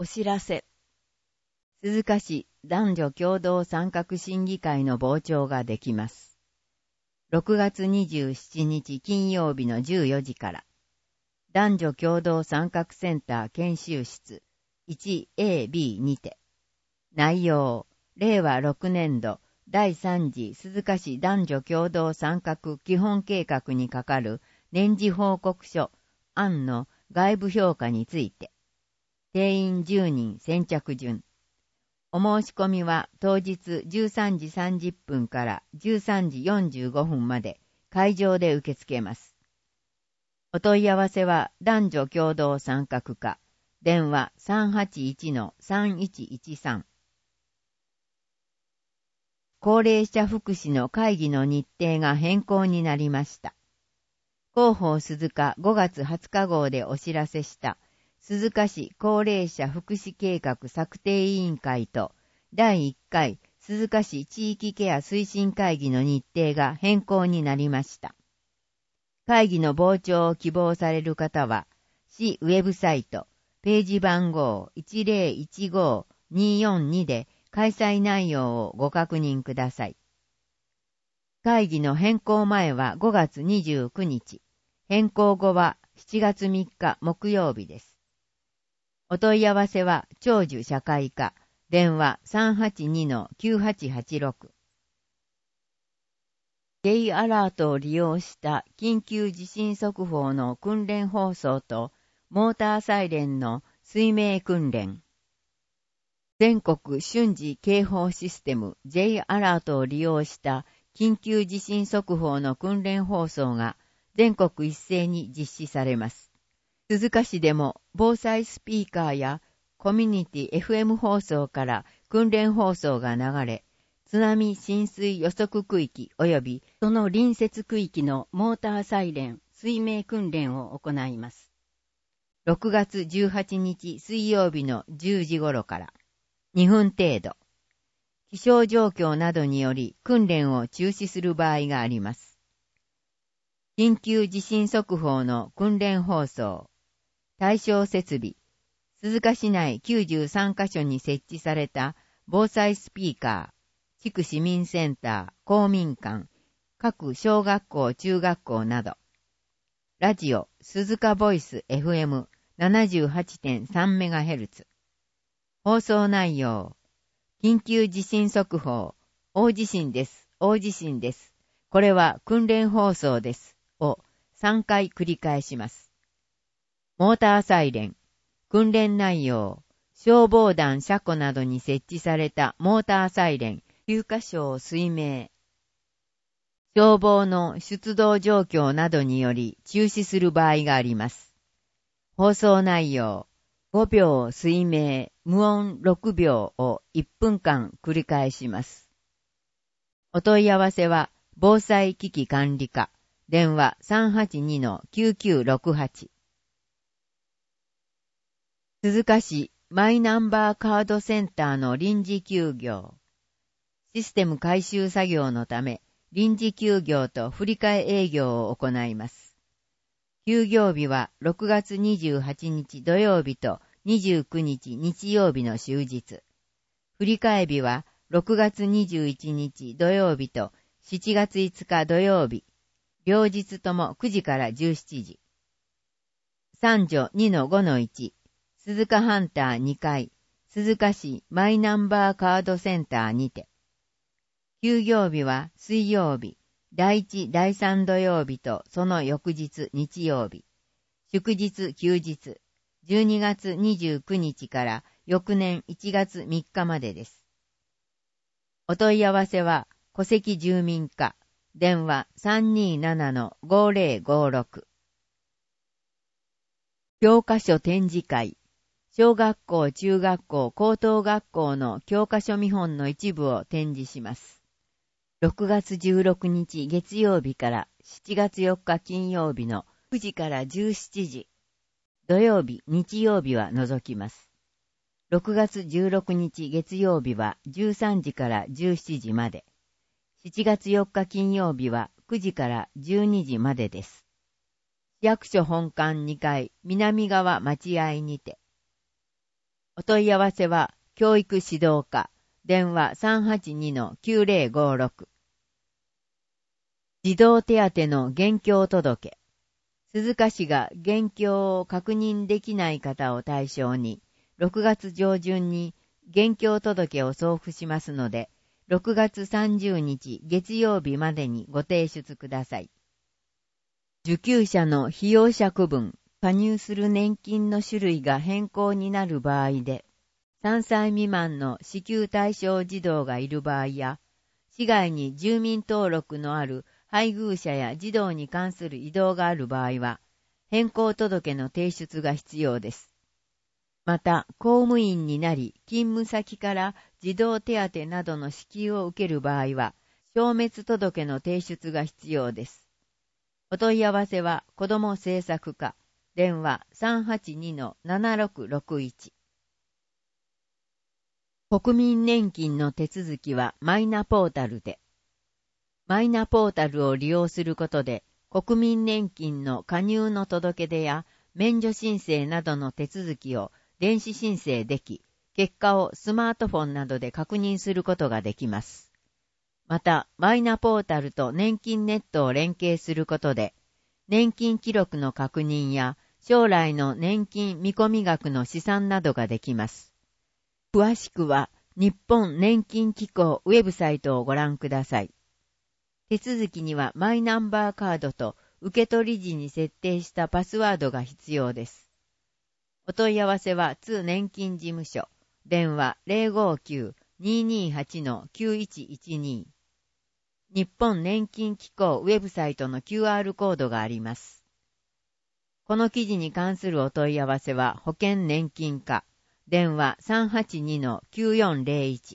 お知らせ。鈴鹿市男女共同参画審議会の傍聴ができます。6月27日金曜日の14時から、男女共同参画センター研修室 1AB にて、内容、令和6年度第3次鈴鹿市男女共同参画基本計画に係る年次報告書案の外部評価について、定員10人先着順。お申し込みは当日13時30分から13時45分まで会場で受け付けます。お問い合わせは男女共同参画課、電話 381-3113。高齢者福祉の会議の日程が変更になりました。広報鈴鹿5月20日号でお知らせした鈴鹿市高齢者福祉計画策定委員会と第1回鈴鹿市地域ケア推進会議の日程が変更になりました。会議の傍聴を希望される方は、市ウェブサイト、ページ番号 1015242 で開催内容をご確認ください。会議の変更前は5月29日、変更後は7月3日木曜日です。お問い合わせは長寿社会課、電話 382-9886。J アラートを利用した緊急地震速報の訓練放送とモーターサイレンの水命訓練。全国瞬時警報システム J アラートを利用した緊急地震速報の訓練放送が全国一斉に実施されます。鈴鹿市でも防災スピーカーやコミュニティ FM 放送から訓練放送が流れ、津波浸水予測区域及びその隣接区域のモーターサイレン、水命訓練を行います。6月18日水曜日の10時頃から2分程度、気象状況などにより訓練を中止する場合があります。緊急地震速報の訓練放送、対象設備、鈴鹿市内93カ所に設置された防災スピーカー、地区市民センター、公民館、各小学校、中学校など、ラジオ、鈴鹿ボイス FM78.3MHz。放送内容、緊急地震速報、大地震です、大地震です。これは訓練放送です。を3回繰り返します。モーターサイレン、訓練内容、消防団車庫などに設置されたモーターサイレン9カ所を水命。消防の出動状況などにより中止する場合があります。放送内容、5秒水命、無音6秒を1分間繰り返します。お問い合わせは、防災危機管理課、電話 382-9968。鈴鹿市マイナンバーカードセンターの臨時休業。システム改修作業のため、臨時休業と振り替え営業を行います。休業日は6月28日土曜日と29日日曜日の終日。振り替え日は6月21日土曜日と7月5日土曜日。両日とも9時から17時。3条 2-5-1。鈴鹿ハンター2階、鈴鹿市マイナンバーカードセンターにて。休業日は水曜日、第1、第3土曜日とその翌日日曜日。祝日休日、12月29日から翌年1月3日までです。お問い合わせは戸籍住民課、電話 327-5056。教科書展示会。小学校、中学校、高等学校の教科書見本の一部を展示します。6月16日月曜日から7月4日金曜日の9時から17時。土曜日、日曜日は除きます。6月16日月曜日は13時から17時まで。7月4日金曜日は9時から12時までです。市役所本館2階南側待合にて。 お問い合わせは、教育指導課、電話 382-9056。児童手当の現況届。鈴鹿市が現況を確認できない方を対象に、6月上旬に現況届を送付しますので、6月30日月曜日までにご提出ください。受給者の費用者区分、加入する年金の種類が変更になる場合で、3歳未満の支給対象児童がいる場合や、市外に住民登録のある配偶者や児童に関する異動がある場合は、変更届の提出が必要です。また、公務員になり、勤務先から児童手当などの支給を受ける場合は、消滅届の提出が必要です。お問い合わせは、子ども政策課、電話 382-7661。国民年金の手続きはマイナポータルで。マイナポータルを利用することで、国民年金の加入の届け出や免除申請などの手続きを電子申請でき、結果をスマートフォンなどで確認することができます。また、マイナポータルと年金ネットを連携することで、年金記録の確認や将来の年金見込み額の試算などができます。詳しくは、日本年金機構ウェブサイトをご覧ください。手続きにはマイナンバーカードと受取時に設定したパスワードが必要です。お問い合わせは通年金事務所、電話 059-228-9112。日本年金機構ウェブサイトの QR コードがあります。この記事に関するお問い合わせは保険年金課、電話 382-9401。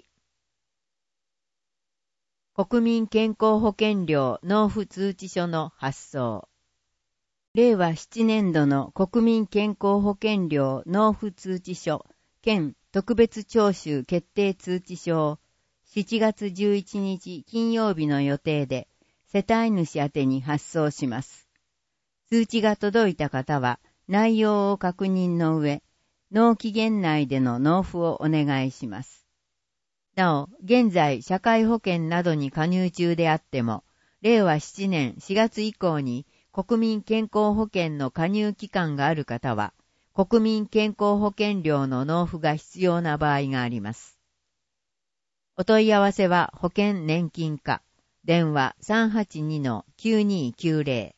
国民健康保険料納付通知書の発送。令和7年度の国民健康保険料納付通知書兼特別徴収決定通知書を7月11日金曜日の予定で世帯主宛てに発送します。通知が届いた方は内容を確認の上、納期限内での納付をお願いします。なお、現在社会保険などに加入中であっても、令和7年4月以降に国民健康保険の加入期間がある方は、国民健康保険料の納付が必要な場合があります。お問い合わせは保険年金課、電話 382-9290。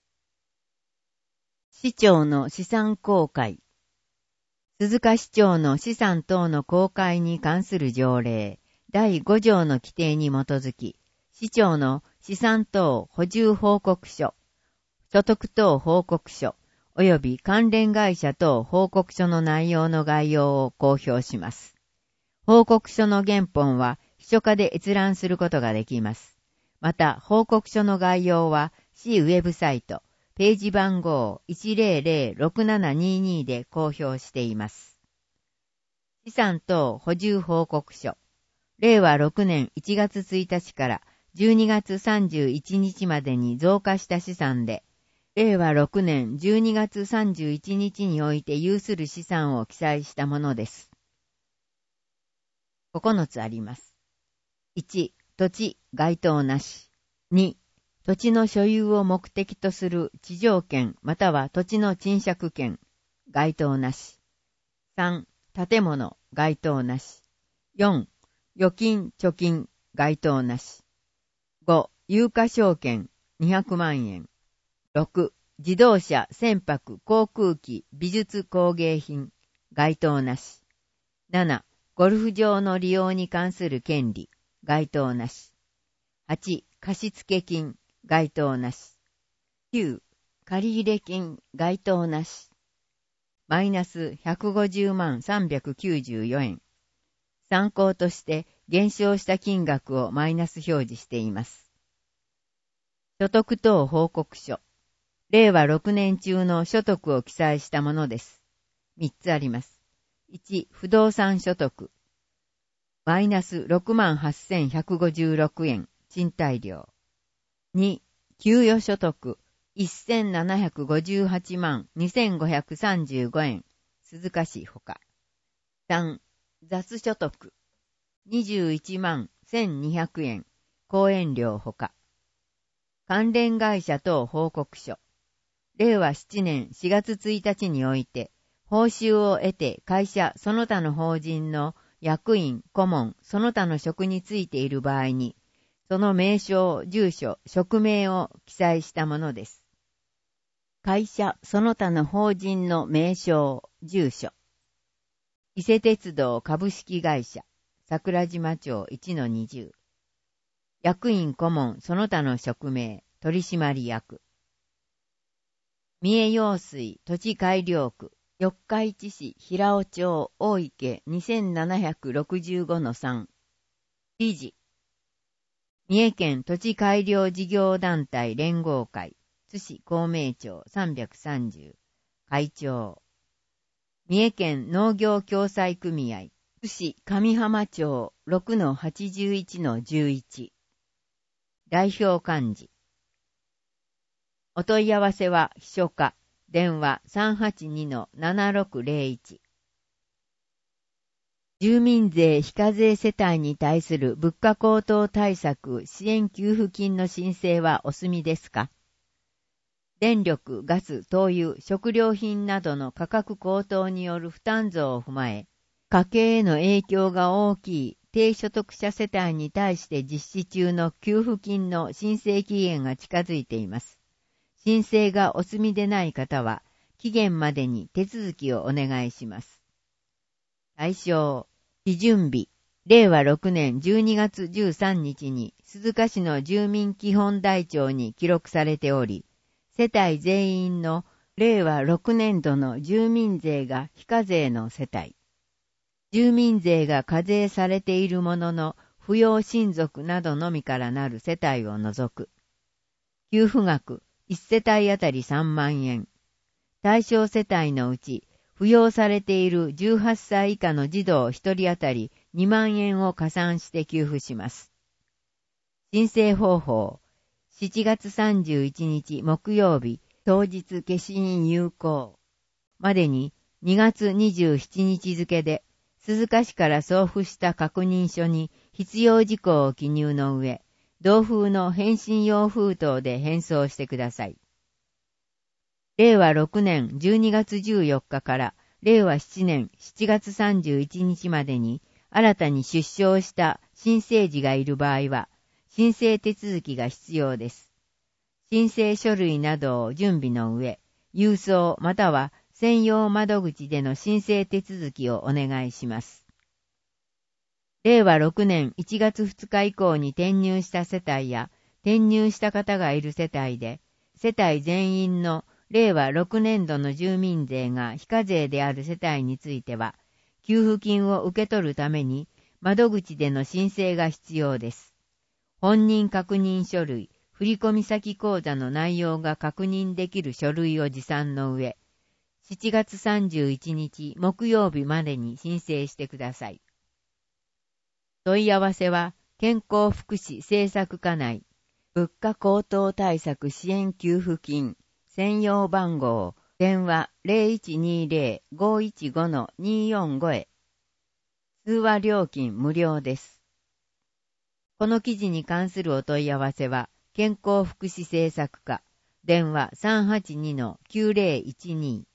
市長の資産公開。鈴鹿市長の資産等の公開に関する条例第5条の規定に基づき、市長の資産等補充報告書、所得等報告書、及び関連会社等報告書の内容の概要を公表します。報告書の原本は秘書課で閲覧することができます。また、報告書の概要は市ウェブサイト、ページ番号 1006722 で公表しています。資産等補充報告書。令和6年1月1日から12月31日までに増加した資産で、令和6年12月31日において有する資産を記載したものです。9つあります。1、土地、該当なし。2、土地の所有を目的とする地上権または土地の賃借権、該当なし。3、建物、該当なし。4、預金、貯金、該当なし。5、有価証券、200万円。6、自動車、船舶、航空機、美術工芸品、該当なし。7、ゴルフ場の利用に関する権利、該当なし。8、貸付金、該当なし。9、借入金、該当なし。マイナス150万394円。参考として減少した金額をマイナス表示しています。所得等報告書。令和6年中の所得を記載したものです。3つあります。1、不動産所得。マイナス68,156円、賃貸料。2、給与所得。1758万2535円、鈴鹿市ほか。 3、雑所得。21万1200円、講演料ほか。関連会社等報告書。令和7年4月1日において、報酬を得て会社その他の法人の役員、顧問、その他の職についている場合に、その名称、住所、職名を記載したものです。会社その他の法人の名称、住所。伊勢鉄道株式会社、桜島町 1-20。役員顧問その他の職名、取締役。三重用水土地改良区、四日市市平尾町大池 2765-3。理事。三重県土地改良事業団体連合会、津市公明町330。会長。三重県農業共済組合、津市上浜町 6-81-11。代表幹事。お問い合わせは秘書課、電話 382-7601。住民税非課税世帯に対する物価高騰対策支援給付金の申請はお済みですか？電力、ガス、灯油、食料品などの価格高騰による負担増を踏まえ、家計への影響が大きい低所得者世帯に対して実施中の給付金の申請期限が近づいています。申請がお済みでない方は、期限までに手続きをお願いします。対象、基準日、令和6年12月13日に鈴鹿市の住民基本台帳に記録されており、世帯全員の令和6年度の住民税が非課税の世帯。住民税が課税されているものの扶養親族などのみからなる世帯を除く。給付額1世帯あたり3万円。対象世帯のうち、扶養されている18歳以下の児童1人当たり2万円を加算して給付します。申請方法。7月31日木曜日、当日消印有効。までに2月27日付で、鈴鹿市から送付した確認書に必要事項を記入の上、同封の返信用封筒で返送してください。令和6年12月14日から令和7年7月31日までに新たに出生した新生児がいる場合は、申請手続きが必要です。申請書類などを準備の上、郵送または専用窓口での申請手続きをお願いします。令和6年1月2日以降に転入した世帯や転入した方がいる世帯で、世帯全員の令和6年度の住民税が非課税である世帯については、給付金を受け取るために窓口での申請が必要です。本人確認書類、振込先口座の内容が確認できる書類を持参の上、7月31日木曜日までに申請してください。問い合わせは、健康福祉政策課内、物価高騰対策支援給付金、専用番号、電話 0120-515-245 へ。通話料金無料です。この記事に関するお問い合わせは、健康福祉政策課、電話 382-9012。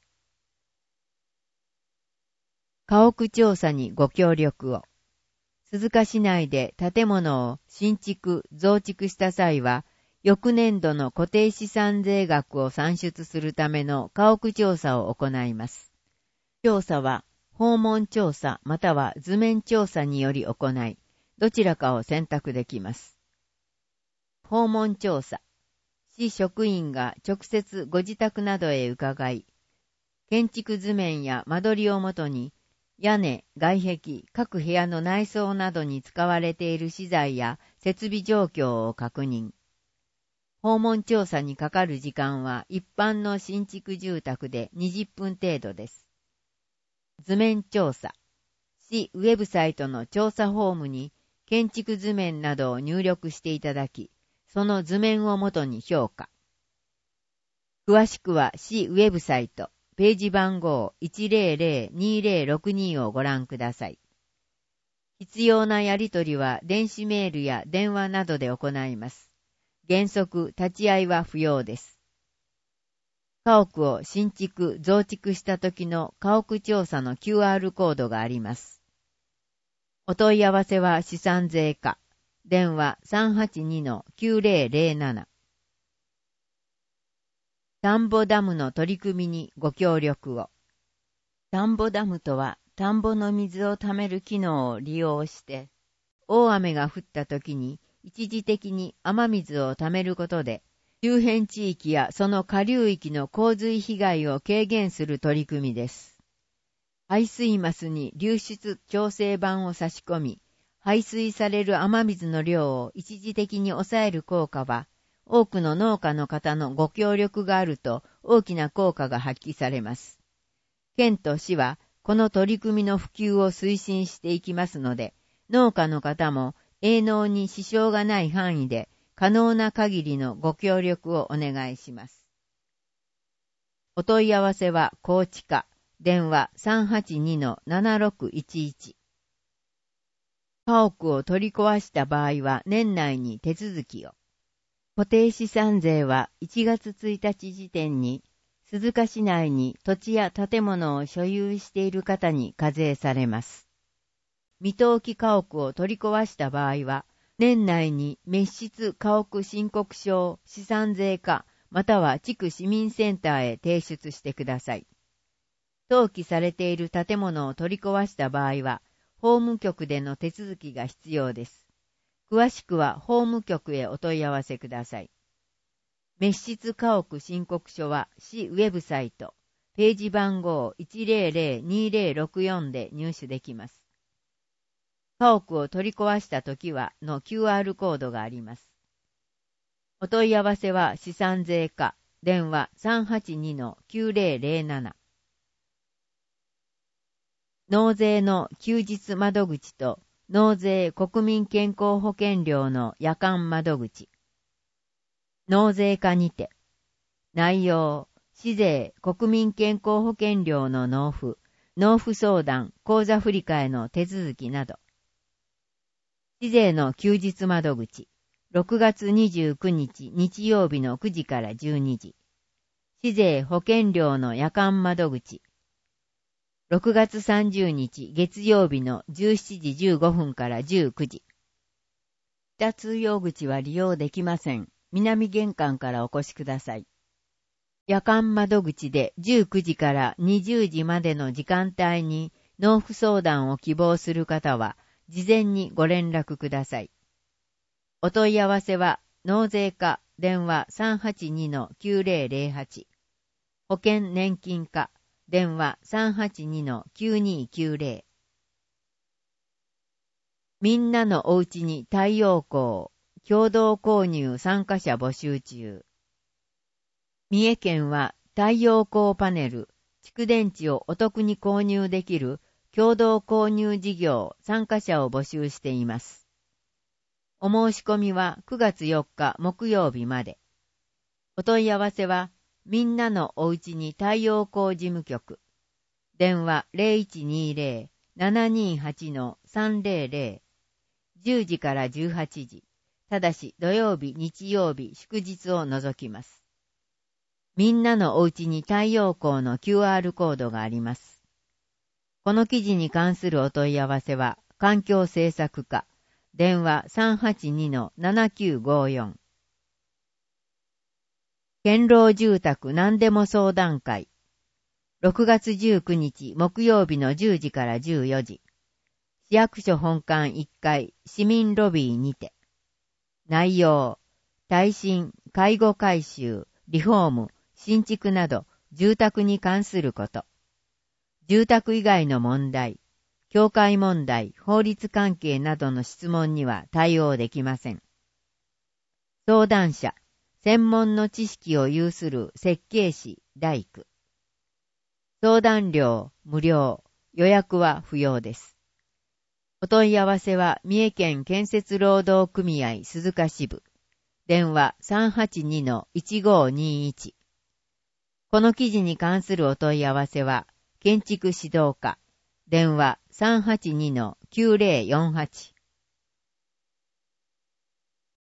家屋調査にご協力を。鈴鹿市内で建物を新築・増築した際は、翌年度の固定資産税額を算出するための家屋調査を行います。調査は、訪問調査または図面調査により行い、どちらかを選択できます。訪問調査。市職員が直接ご自宅などへ伺い、建築図面や間取りをもとに、屋根、外壁、各部屋の内装などに使われている資材や設備状況を確認。訪問調査にかかる時間は一般の新築住宅で20分程度です。図面調査。市ウェブサイトの調査フォームに建築図面などを入力していただき、その図面をもとに評価。詳しくは市ウェブサイト、 ページ番号 100-2062 をご覧ください。必要なやり取りは電子メールや電話などで行います。原則立ち会いは不要です。家屋を新築・増築した時の家屋調査の QR コードがあります。お問い合わせは資産税課。電話 382-9007。田んぼダムの取り組みにご協力を。田んぼダムとは、田んぼの水をためる機能を利用して、大雨が降った時に一時的に雨水をためることで、周辺地域やその下流域の洪水被害を軽減する取り組みです。排水マスに流出調整板を差し込み、排水される雨水の量を一時的に抑える効果は、多くの農家の方のご協力があると大きな効果が発揮されます。県と市はこの取り組みの普及を推進していきますので、農家の方も営農に支障がない範囲で可能な限りのご協力をお願いします。お問い合わせは高知課、電話 382-7611。家屋を取り壊した場合は年内に手続きを。固定資産税は1月1日時点に鈴鹿市内に土地や建物を所有している方に課税されます。未登記家屋を取り壊した場合は年内に滅失家屋申告書を資産税課または地区市民センターへ提出してください。登記されている建物を取り壊した場合は法務局での手続きが必要です。詳しくは法務局へお問い合わせください。滅失家屋申告書は市ウェブサイト、ページ番号 100-2064 で入手できます。家屋を取り壊したときはの QR コードがあります。お問い合わせは資産税課、電話 382-9007。納税の休日窓口と納税国民健康保険料の夜間窓口。納税課にて。内容、市税国民健康保険料の納付相談、口座振替の手続きなど。市税の休日窓口。6月29日日曜日の9時から12時。市税保険料の夜間窓口。6月30日月曜日の17時15分から19時。北通用口は利用できません。南玄関からお越しください。夜間窓口で19時から20時までの時間帯に納付相談を希望する方は事前にご連絡ください。お問い合わせは納税課電話 382-9008 保険年金課電話 382-9290。 みんなのおうちに太陽光共同購入参加者募集中。三重県は太陽光パネル、蓄電池をお得に購入できる共同購入事業参加者を募集しています。お申し込みは9月4日木曜日まで。お問い合わせはみんなのおうちに太陽光事務局。電話 0120-728-300。10時から18時。ただし土曜日、日曜日、祝日を除きます。みんなのおうちに太陽光の QR コードがあります。この記事に関するお問い合わせは環境政策課。電話 382-7954。堅牢住宅何でも相談会。6月19日木曜日の10時から14時。市役所本館1階市民ロビーにて。内容、耐震、介護改修、リフォーム、新築など住宅に関すること。住宅以外の問題。教会問題、法律関係などの質問には対応できません。相談者、専門の知識を有する設計士、大工。相談料、無料、予約は不要です。お問い合わせは三重県建設労働組合鈴鹿支部。電話 382-1521。 この記事に関するお問い合わせは、建築指導課、電話 382-9048